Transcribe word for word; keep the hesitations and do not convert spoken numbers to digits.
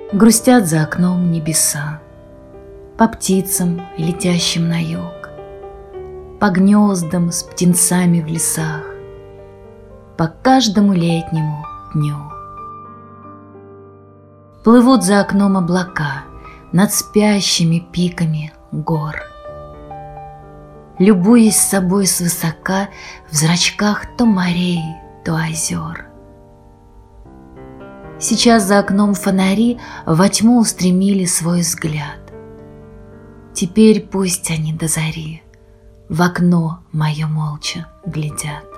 Грустят за окном небеса, по птицам, летящим на юг, по гнездам с птенцами в лесах, по каждому летнему дню. Плывут за окном облака над спящими пиками гор. Любуясь собой свысока, в зрачках то морей, то озер. Сейчас за окном фонари во тьму устремили свой взгляд. Теперь пусть они до зари в окно мое молча глядят.